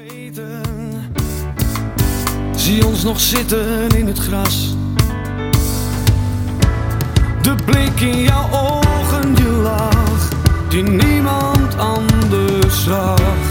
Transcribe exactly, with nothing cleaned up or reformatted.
vergeten. Zie ons nog zitten in het gras. De blik in jouw ogen, je lach, die niemand anders zag.